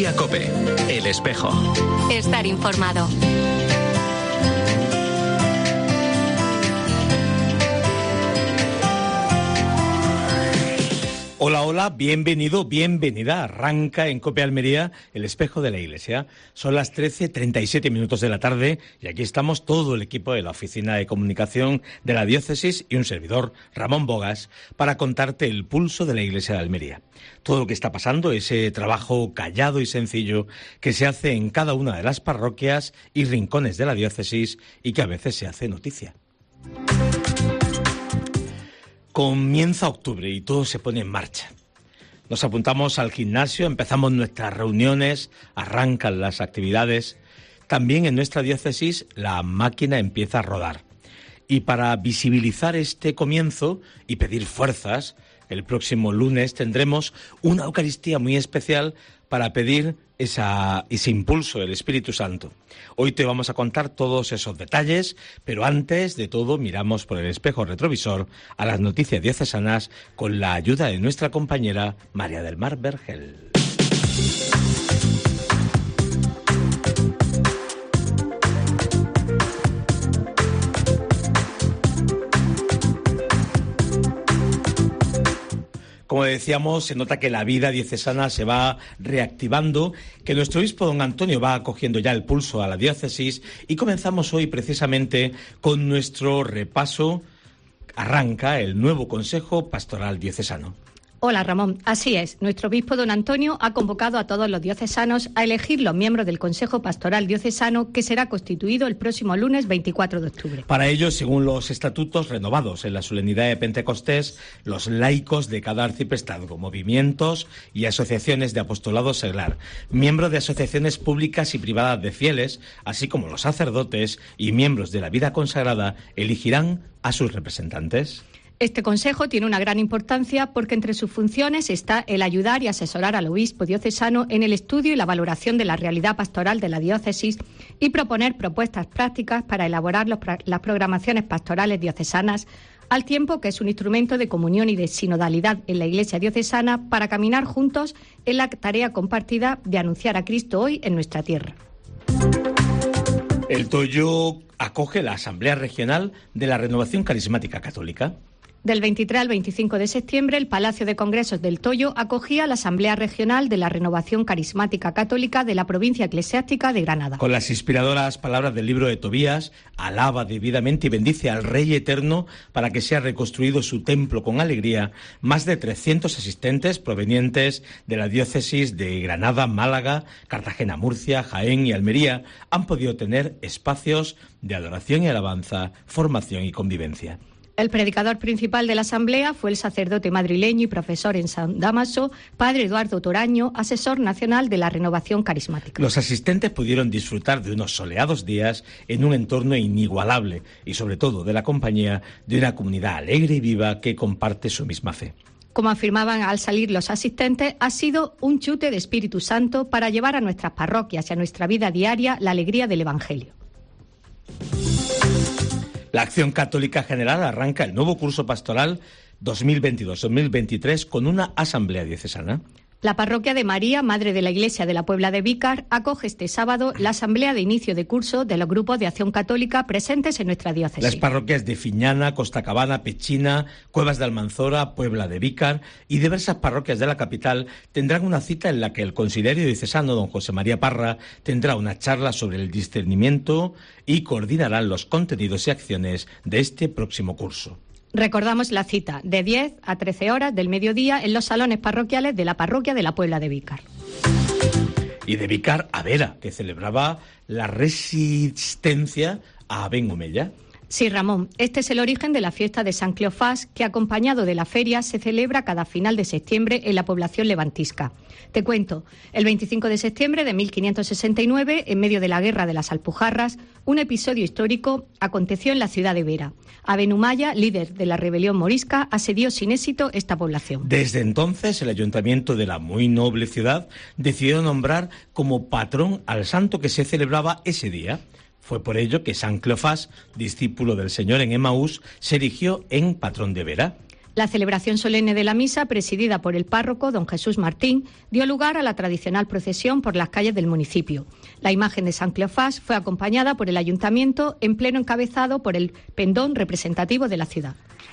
Almería COPE. El Espejo. Estar informado. Hola, hola, bienvenido, bienvenida. Arranca en COPE Almería El Espejo de la Iglesia. Son las 13:37 de la tarde y aquí estamos todo el equipo de la Oficina de Comunicación de la Diócesis y un servidor, Ramón Bogas, para contarte el pulso de la Iglesia de Almería. Todo lo que está pasando, ese trabajo callado y sencillo que se hace en cada una de las parroquias y rincones de la Diócesis y que a veces se hace noticia. Comienza octubre y todo se pone en marcha. Nos apuntamos al gimnasio, empezamos nuestras reuniones, arrancan las actividades. También en nuestra diócesis la máquina empieza a rodar. Y para visibilizar este comienzo y pedir fuerzas, el próximo lunes tendremos una Eucaristía muy especial para pedir ese impulso del Espíritu Santo. Hoy te vamos a contar todos esos detalles, pero antes de todo miramos por el espejo retrovisor a las noticias diocesanas con la ayuda de nuestra compañera María del Mar Vergel. Como decíamos, se nota que la vida diocesana se va reactivando, que nuestro obispo don Antonio va cogiendo ya el pulso a la diócesis y comenzamos hoy precisamente con nuestro repaso. Arranca el nuevo Consejo Pastoral Diocesano. Hola Ramón, así es. Nuestro obispo don Antonio ha convocado a todos los diocesanos a elegir los miembros del Consejo Pastoral Diocesano que será constituido el próximo lunes 24 de octubre. Para ello, según los estatutos renovados en la solemnidad de Pentecostés, los laicos de cada arciprestazgo, movimientos y asociaciones de apostolado seglar, miembros de asociaciones públicas y privadas de fieles, así como los sacerdotes y miembros de la vida consagrada, elegirán a sus representantes. Este consejo tiene una gran importancia porque entre sus funciones está el ayudar y asesorar al obispo diocesano en el estudio y la valoración de la realidad pastoral de la diócesis y proponer propuestas prácticas para elaborar las programaciones pastorales diocesanas, al tiempo que es un instrumento de comunión y de sinodalidad en la Iglesia diocesana para caminar juntos en la tarea compartida de anunciar a Cristo hoy en nuestra tierra. El Toyo acoge la Asamblea Regional de la Renovación Carismática Católica. Del 23 al 25 de septiembre, el Palacio de Congresos del Toyo acogía la Asamblea Regional de la Renovación Carismática Católica de la Provincia Eclesiástica de Granada. Con las inspiradoras palabras del libro de Tobías, alaba debidamente y bendice al Rey Eterno para que sea reconstruido su templo con alegría. Más de 300 asistentes provenientes de la diócesis de Granada, Málaga, Cartagena, Murcia, Jaén y Almería han podido tener espacios de adoración y alabanza, formación y convivencia. El predicador principal de la Asamblea fue el sacerdote madrileño y profesor en San Dámaso, padre Eduardo Toraño, asesor nacional de la Renovación Carismática. Los asistentes pudieron disfrutar de unos soleados días en un entorno inigualable y sobre todo de la compañía de una comunidad alegre y viva que comparte su misma fe. Como afirmaban al salir los asistentes, ha sido un chute de Espíritu Santo para llevar a nuestras parroquias y a nuestra vida diaria la alegría del Evangelio. La Acción Católica General arranca el nuevo curso pastoral 2022-2023 con una asamblea diocesana. La parroquia de María, Madre de la Iglesia de la Puebla de Vícar, acoge este sábado la asamblea de inicio de curso de los grupos de Acción Católica presentes en nuestra diócesis. Las parroquias de Fiñana, Costacabana, Pechina, Cuevas de Almanzora, Puebla de Vícar y diversas parroquias de la capital tendrán una cita en la que el consiliario diocesano don José María Parra tendrá una charla sobre el discernimiento y coordinarán los contenidos y acciones de este próximo curso. Recordamos la cita de 10 a 13 horas del mediodía en los salones parroquiales de la parroquia de la Puebla de Vícar. Y de Vícar a Vera, que celebraba la resistencia a Ben Omeya. Sí, Ramón, este es el origen de la fiesta de San Cleofás, que acompañado de la feria se celebra cada final de septiembre en la población levantisca. Te cuento, el 25 de septiembre de 1569, en medio de la Guerra de las Alpujarras, un episodio histórico aconteció en la ciudad de Vera. Aben Humaya, líder de la rebelión morisca, asedió sin éxito esta población. Desde entonces, el ayuntamiento de la muy noble ciudad decidió nombrar como patrón al santo que se celebraba ese día. Fue por ello que San Cleofás, discípulo del Señor en Emaús, se erigió en patrón de Vera. La celebración solemne de la misa, presidida por el párroco don Jesús Martín, dio lugar a la tradicional procesión por las calles del municipio. La imagen de San Cleofás fue acompañada por el ayuntamiento, en pleno encabezado por el pendón representativo de la ciudad.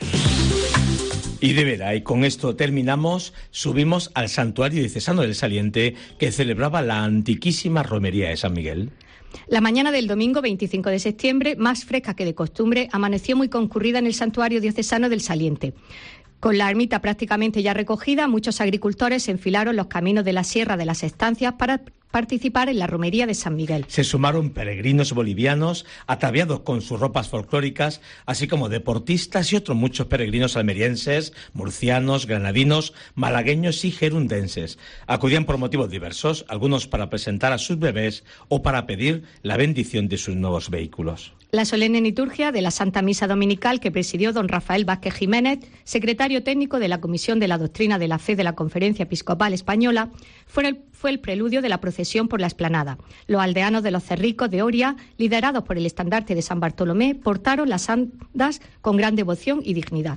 Y de veras, y con esto terminamos, subimos al santuario diocesano del Saliente, que celebraba la antiquísima romería de San Miguel. La mañana del domingo 25 de septiembre, más fresca que de costumbre, amaneció muy concurrida en el santuario diocesano del Saliente. Con la ermita prácticamente ya recogida, muchos agricultores enfilaron los caminos de la Sierra de las Estancias para participar en la romería de San Miguel. Se sumaron peregrinos bolivianos ataviados con sus ropas folclóricas, así como deportistas y otros muchos peregrinos almerienses, murcianos, granadinos, malagueños y gerundenses. Acudían por motivos diversos, algunos para presentar a sus bebés o para pedir la bendición de sus nuevos vehículos. La solemne liturgia de la Santa Misa Dominical que presidió don Rafael Vázquez Jiménez, secretario técnico de la Comisión de la Doctrina de la Fe de la Conferencia Episcopal Española, fue el preludio de la procesión por la explanada. Los aldeanos de los Cerricos de Oria, liderados por el estandarte de San Bartolomé, portaron las andas con gran devoción y dignidad.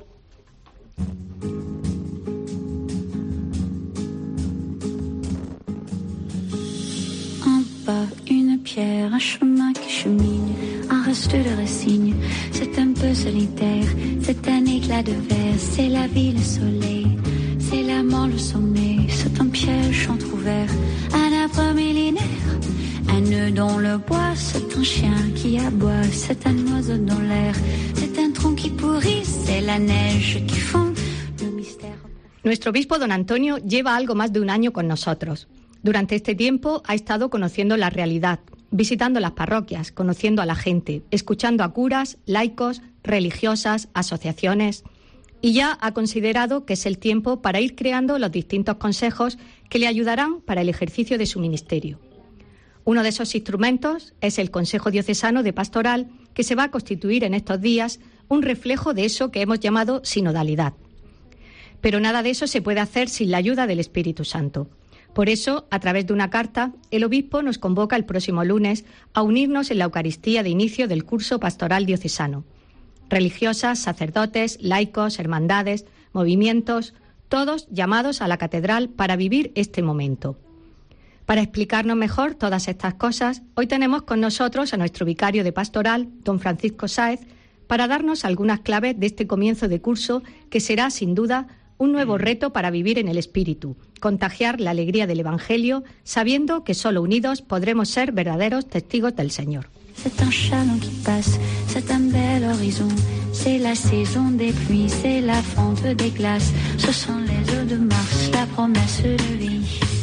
Une pierre, un chemin qui chemine, un reste de racines. C'est un peu solitaire, c'est un éclat de verre, c'est la vie, le soleil, c'est la mort, le sommeil. C'est un piège entrouvert, un arbre millénaire, un nœud dans le bois. C'est un chien qui aboie, c'est un oiseau dans l'air, c'est un tronc qui pourrit, c'est la neige qui fond, le mystère. Nuestro obispo don Antonio lleva algo más de un año con nosotros. Durante este tiempo ha estado conociendo la realidad, visitando las parroquias, conociendo a la gente, escuchando a curas, laicos, religiosas, asociaciones, y ya ha considerado que es el tiempo para ir creando los distintos consejos que le ayudarán para el ejercicio de su ministerio. Uno de esos instrumentos es el Consejo Diocesano de Pastoral, que se va a constituir en estos días un reflejo de eso que hemos llamado sinodalidad. Pero nada de eso se puede hacer sin la ayuda del Espíritu Santo. Por eso, a través de una carta, el obispo nos convoca el próximo lunes a unirnos en la Eucaristía de inicio del curso pastoral diocesano. Religiosas, sacerdotes, laicos, hermandades, movimientos, todos llamados a la catedral para vivir este momento. Para explicarnos mejor todas estas cosas, hoy tenemos con nosotros a nuestro vicario de pastoral, don Francisco Sáez, para darnos algunas claves de este comienzo de curso que será, sin duda, un nuevo reto para vivir en el Espíritu, contagiar la alegría del Evangelio, sabiendo que solo unidos podremos ser verdaderos testigos del Señor. C'est un chalon qui passe, c'est un bel horizon, c'est la saison des pluies, c'est la fonte des glaces, ce sont les eaux de mars, la promesse de vie.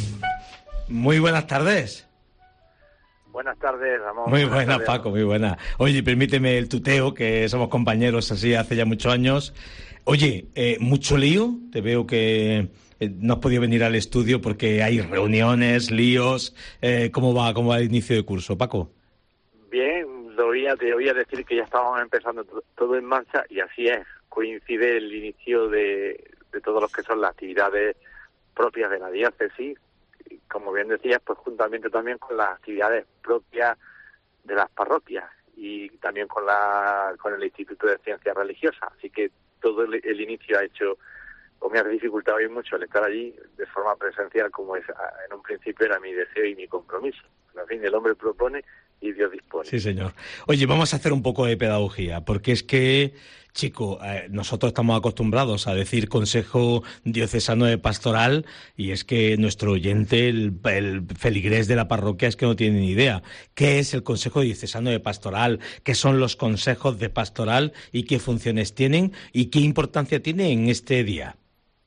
Muy buenas tardes. Buenas tardes, Ramón. Muy buenas, Paco, muy buena. Oye, permíteme el tuteo, que somos compañeros así hace ya muchos años. Oye, mucho lío, te veo que no has podido venir al estudio porque hay reuniones, líos. ¿Cómo va el inicio de curso, Paco? Bien, te oía decir que ya estábamos empezando todo en marcha y así es. Coincide el inicio de todo lo que son las actividades propias de la diócesis, y como bien decías, pues juntamente también con las actividades propias de las parroquias y también con el Instituto de Ciencias Religiosas. Así que todo el inicio ha hecho, o me ha dificultado hoy mucho el estar allí de forma presencial, como es en un principio era mi deseo y mi compromiso. En fin, el hombre propone y Dios dispone. Sí, señor. Oye, vamos a hacer un poco de pedagogía, porque es que, chico, nosotros estamos acostumbrados a decir Consejo Diocesano de Pastoral, y es que nuestro oyente, el feligrés de la parroquia, es que no tiene ni idea. ¿Qué es el Consejo Diocesano de Pastoral? ¿Qué son los consejos de pastoral y qué funciones tienen y qué importancia tiene en este día?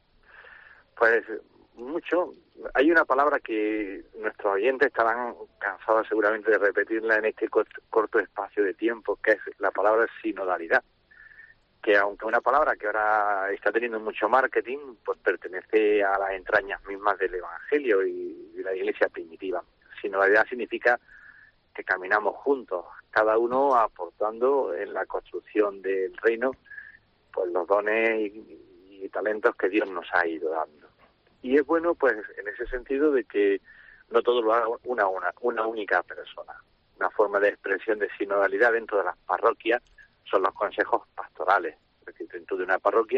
Pues mucho. Hay una palabra que nuestros oyentes estarán cansados seguramente de repetirla en este corto espacio de tiempo, que es la palabra sinodalidad, que aunque una palabra que ahora está teniendo mucho marketing, pues pertenece a las entrañas mismas del Evangelio y de la Iglesia primitiva. Sinodalidad significa que caminamos juntos, cada uno aportando en la construcción del reino pues los dones y talentos que Dios nos ha ido dando. Y es bueno, pues, en ese sentido de que no todo lo haga una única persona. Una forma de expresión de sinodalidad dentro de las parroquias son los consejos pastorales. Es decir, dentro de una parroquia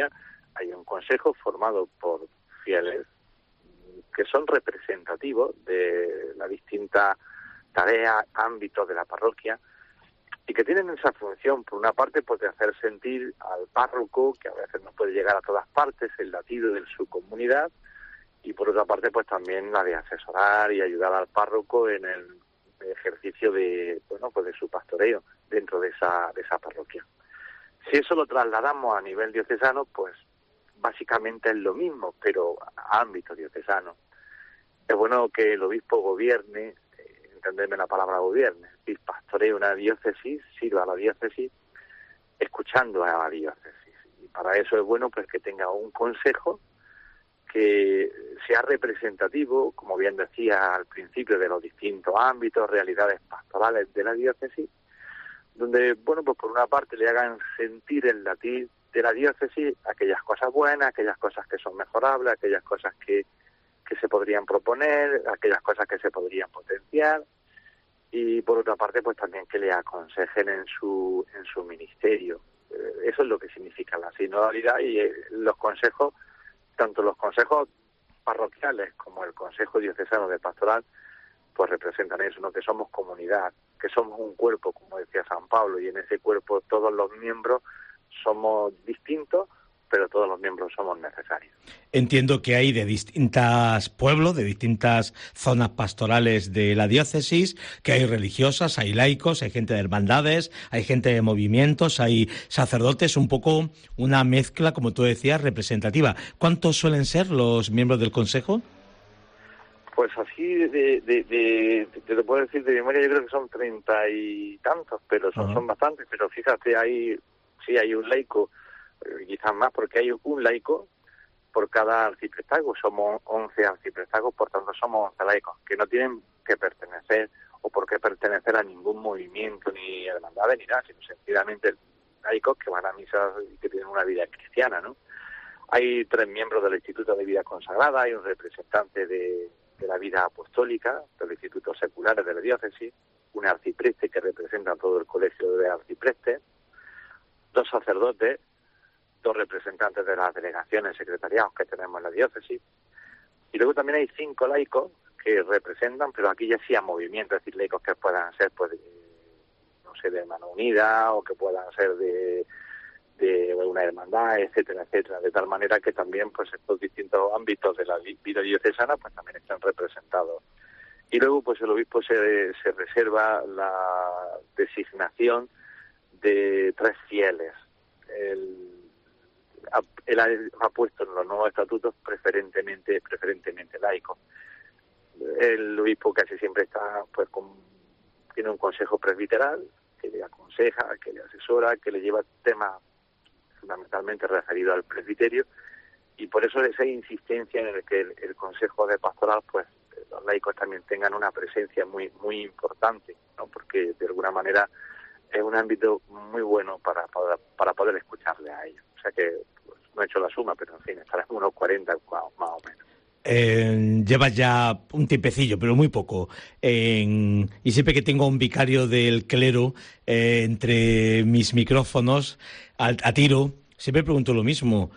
hay un consejo formado por fieles que son representativos de las distintas tareas, ámbitos de la parroquia, y que tienen esa función, por una parte, pues de hacer sentir al párroco, que a veces no puede llegar a todas partes, el latido de su comunidad, y por otra parte, pues también la de asesorar y ayudar al párroco en el ejercicio de, bueno, pues de su pastoreo dentro de esa parroquia. Si eso lo trasladamos a nivel diocesano, pues básicamente es lo mismo, pero a ámbito diocesano. Es bueno que el obispo gobierne, entenderme la palabra gobierne, es decir, pastoree una diócesis, sirva a la diócesis, escuchando a la diócesis. Y para eso es bueno pues que tenga un consejo que sea representativo, como bien decía al principio, de los distintos ámbitos, realidades pastorales de la diócesis, donde, bueno, pues por una parte le hagan sentir el latir de la diócesis aquellas cosas buenas, aquellas cosas que son mejorables, aquellas cosas que se podrían proponer, aquellas cosas que se podrían potenciar, y por otra parte pues también que le aconsejen en su ministerio. Eso es lo que significa la sinodalidad, y los consejos, tanto los consejos parroquiales como el Consejo Diocesano de Pastoral, pues representan eso, ¿no? Que somos comunidad, que somos un cuerpo, como decía San Pablo, y en ese cuerpo todos los miembros somos distintos, pero todos los miembros somos necesarios. Entiendo que hay de distintos pueblos, de distintas zonas pastorales de la diócesis, que hay religiosas, hay laicos, hay gente de hermandades, hay gente de movimientos, hay sacerdotes, un poco una mezcla, como tú decías, representativa. ¿Cuántos suelen ser los miembros del Consejo? Pues así, te lo puedo decir de memoria, yo creo que son 30 y tantos, pero son bastantes, pero fíjate, hay un laico, quizás más, porque hay un laico por cada arciprestazgo. Somos 11 arciprestazgos, por tanto somos 11 laicos, que no tienen que pertenecer o por qué pertenecer a ningún movimiento, ni hermandades, ni nada, sino sencillamente laicos que van a misa y que tienen una vida cristiana, ¿no? Hay 3 miembros del Instituto de Vida Consagrada, hay un representante de la vida apostólica, del Instituto Seculares de la Diócesis, un arcipreste que representa a todo el colegio de arciprestes, 2 sacerdotes, 2 representantes de las delegaciones, secretariados que tenemos en la diócesis, y luego también hay 5 laicos que representan, pero aquí ya sí a movimientos, es decir, laicos que puedan ser, pues, no sé, de Mano Unida, o que puedan ser de una hermandad, etcétera, etcétera, de tal manera que también, pues, estos distintos ámbitos de la vida diocesana, pues, también están representados. Y luego, pues, el obispo se reserva la designación de 3 fieles. Él ha puesto en los nuevos estatutos preferentemente laicos. El obispo casi siempre está, pues, tiene un consejo presbiteral que le aconseja, que le asesora, que le lleva temas fundamentalmente referidos al presbiterio, y por eso esa insistencia en el que el consejo de pastoral, pues, los laicos también tengan una presencia muy muy importante, ¿no? Porque de alguna manera es un ámbito muy bueno para poder escucharle a ellos. O sea que, pues, no he hecho la suma, pero en fin, estarán unos 40 más o menos. Llevas ya un tiempecillo, pero muy poco. Y siempre que tengo un vicario del clero entre mis micrófonos a tiro, siempre pregunto lo mismo.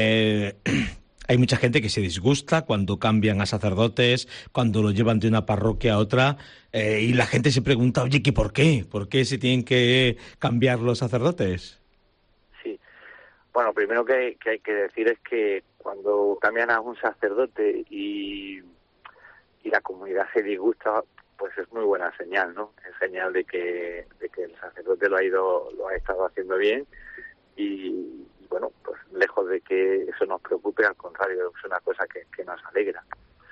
Hay mucha gente que se disgusta cuando cambian a sacerdotes, cuando lo llevan de una parroquia a otra, y la gente se pregunta, oye, ¿qué por qué? ¿Por qué se tienen que cambiar los sacerdotes? Sí. Bueno, primero que hay que decir es que cuando cambian a un sacerdote y la comunidad se disgusta, pues es muy buena señal, ¿no? Es señal de que el sacerdote lo ha estado haciendo bien, y bueno, pues lejos de que eso nos preocupe, al contrario, es una cosa que nos alegra.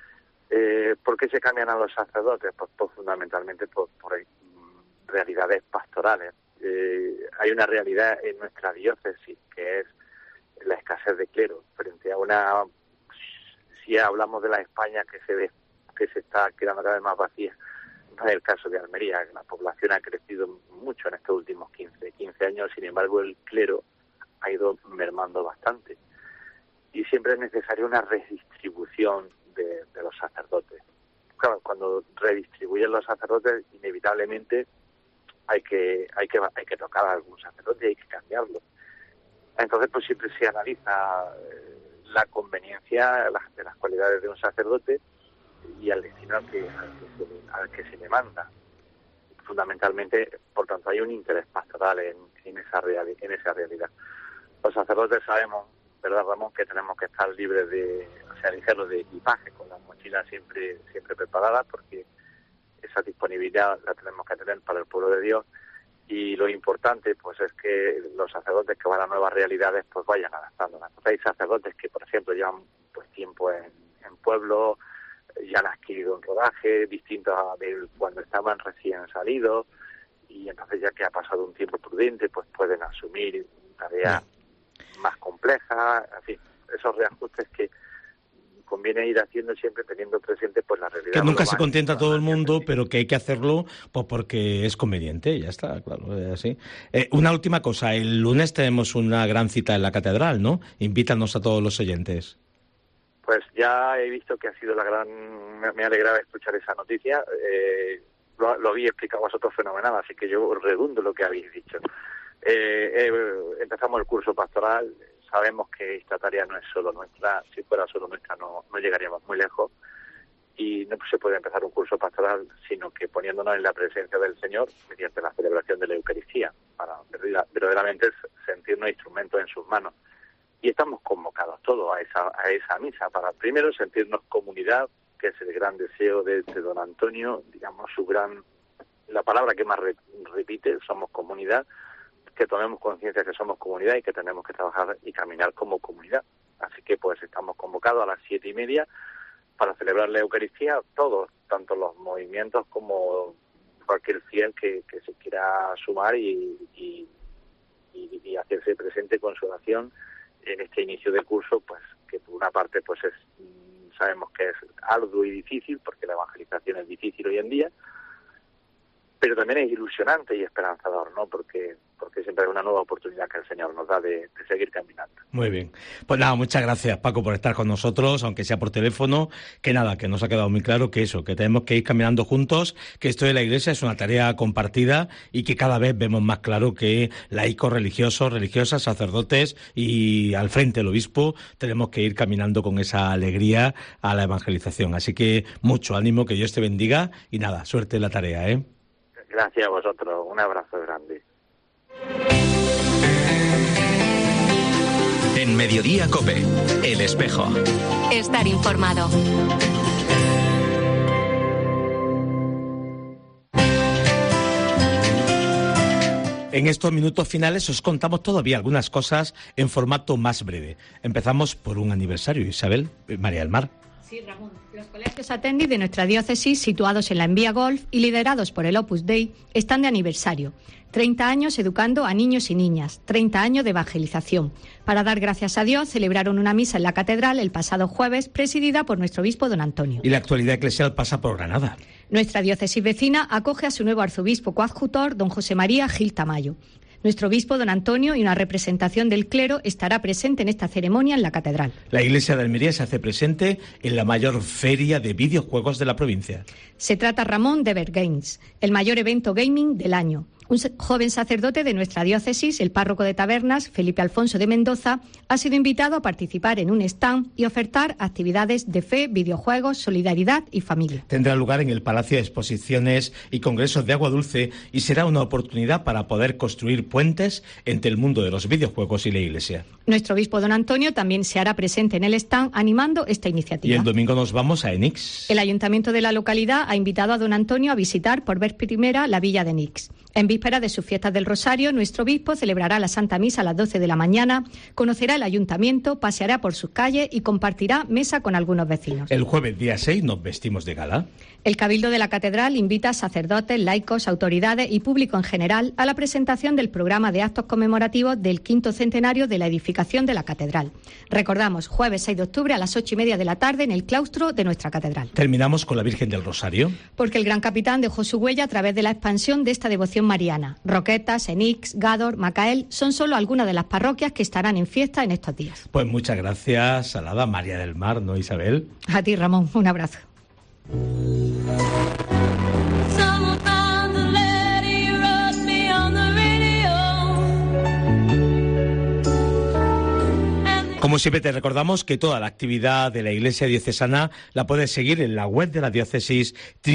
¿Por qué se cambian a los sacerdotes? Pues fundamentalmente por realidades pastorales. Hay una realidad en nuestra diócesis que es la escasez de clero, frente a una, si hablamos de la España que se está quedando cada vez más vacía. No es el caso de Almería, que la población ha crecido mucho en estos últimos 15 años, sin embargo el clero ha ido mermando bastante, y siempre es necesaria una redistribución de los sacerdotes. Claro, cuando redistribuyen los sacerdotes, inevitablemente hay que tocar a algún sacerdote y hay que cambiarlo. Entonces, pues siempre se analiza la conveniencia de las cualidades de un sacerdote y al destino al que se le manda. Fundamentalmente, por tanto, hay un interés pastoral en esa realidad. Los sacerdotes sabemos, ¿verdad, Ramón?, que tenemos que estar libres ligeros de equipaje, con las mochilas siempre preparadas, porque esa disponibilidad la tenemos que tener para el pueblo de Dios. Y lo importante, pues, es que los sacerdotes que van a nuevas realidades, pues, vayan adaptándolas. Entonces, hay sacerdotes que, por ejemplo, llevan, pues, tiempo en pueblo, ya han adquirido un rodaje distinto a cuando estaban recién salidos, y entonces, ya que ha pasado un tiempo prudente, pues pueden asumir tareas más complejas. En fin, esos reajustes que conviene ir haciendo siempre teniendo presente, pues, la realidad. Que nunca se contenta todo el mundo, pero que hay que hacerlo pues porque es conveniente, ya está, claro, es así. Una última cosa, el lunes tenemos una gran cita en la catedral, ¿no? Invítanos a todos los oyentes. Pues ya he visto que ha sido me alegraba escuchar esa noticia, lo habéis explicado vosotros fenomenal, así que yo redundo lo que habéis dicho. Empezamos el curso pastoral. Sabemos que esta tarea no es solo nuestra. Si fuera solo nuestra no llegaríamos muy lejos, y no se puede empezar un curso pastoral sino que poniéndonos en la presencia del Señor mediante la celebración de la Eucaristía, para verdaderamente sentirnos instrumentos en sus manos. Y estamos convocados todos a esa misa, para primero sentirnos comunidad, que es el gran deseo de don Antonio, digamos, la palabra que más repite, somos comunidad, que tomemos conciencia que somos comunidad y que tenemos que trabajar y caminar como comunidad. Así que, pues, estamos convocados a las 7:30 para celebrar la Eucaristía, todos, tanto los movimientos como cualquier fiel que se quiera sumar y hacerse presente con su oración en este inicio de curso, pues, que por una parte, pues, sabemos que es arduo y difícil, porque la evangelización es difícil hoy en día, pero también es ilusionante y esperanzador, ¿no? Porque siempre es una nueva oportunidad que el Señor nos da de seguir caminando. Muy bien. Pues nada, muchas gracias, Paco, por estar con nosotros, aunque sea por teléfono. Que nada, que nos ha quedado muy claro que tenemos que ir caminando juntos, que esto de la Iglesia es una tarea compartida y que cada vez vemos más claro que laicos, religiosos, religiosas, sacerdotes y al frente el obispo tenemos que ir caminando con esa alegría a la evangelización. Así que mucho ánimo, que Dios te bendiga y nada, suerte en la tarea, ¿eh? Gracias a vosotros, un abrazo grande. En Mediodía COPE, El Espejo. Estar informado. En estos minutos finales os contamos todavía algunas cosas en formato más breve. Empezamos por un aniversario, Isabel, María del Mar. Sí, Ramón. Los colegios Attendis de nuestra diócesis, situados en la Envía Golf y liderados por el Opus Dei, están de aniversario. 30 años educando a niños y niñas, 30 años de evangelización. Para dar gracias a Dios, celebraron una misa en la catedral el pasado jueves, presidida por nuestro obispo don Antonio. Y la actualidad eclesial pasa por Granada. Nuestra diócesis vecina acoge a su nuevo arzobispo coadjutor, don José María Gil Tamayo. Nuestro obispo, don Antonio, y una representación del clero estará presente en esta ceremonia en la catedral. La iglesia de Almería se hace presente en la mayor feria de videojuegos de la provincia. Se trata, Ramón, de Vergames, el mayor evento gaming del año. Un joven sacerdote de nuestra diócesis, el párroco de Tabernas, Felipe Alfonso de Mendoza, ha sido invitado a participar en un stand y ofertar actividades de fe, videojuegos, solidaridad y familia. Tendrá lugar en el Palacio de Exposiciones y Congresos de Agua Dulce y será una oportunidad para poder construir puentes entre el mundo de los videojuegos y la Iglesia. Nuestro obispo don Antonio también se hará presente en el stand animando esta iniciativa. Y el domingo nos vamos a Enix. El ayuntamiento de la localidad ha invitado a don Antonio a visitar por vez primera la villa de Enix. En víspera de sus fiestas del Rosario, nuestro obispo celebrará la Santa Misa a las 12 de la mañana, conocerá el ayuntamiento, paseará por sus calles y compartirá mesa con algunos vecinos. El jueves día 6 nos vestimos de gala. El Cabildo de la Catedral invita a sacerdotes, laicos, autoridades y público en general a la presentación del programa de actos conmemorativos del 5º centenario de la edificación de la Catedral. Recordamos, jueves 6 de octubre a las 8:30 de la tarde en el claustro de nuestra Catedral. Terminamos con la Virgen del Rosario. Porque el Gran Capitán dejó su huella a través de la expansión de esta devoción mariana. Roquetas, Enix, Gádor, Macael son solo algunas de las parroquias que estarán en fiesta en estos días. Pues muchas gracias, Salada, María del Mar, ¿no, Isabel? A ti, Ramón, un abrazo. Como siempre te recordamos que toda la actividad de la Iglesia Diocesana la puedes seguir en la web de la diócesis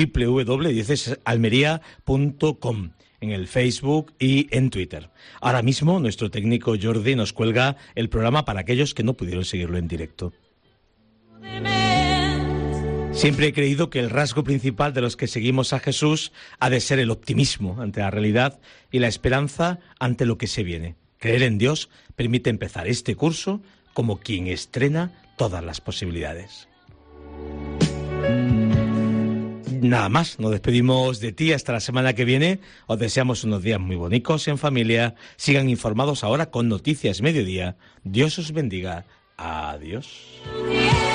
www.diocesalmería.com, en el Facebook y en Twitter. Ahora mismo nuestro técnico Jordi nos cuelga el programa para aquellos que no pudieron seguirlo en directo. Siempre he creído que el rasgo principal de los que seguimos a Jesús ha de ser el optimismo ante la realidad y la esperanza ante lo que se viene. Creer en Dios permite empezar este curso como quien estrena todas las posibilidades. Nada más, nos despedimos de ti hasta la semana que viene. Os deseamos unos días muy bonitos en familia. Sigan informados ahora con Noticias Mediodía. Dios os bendiga. Adiós.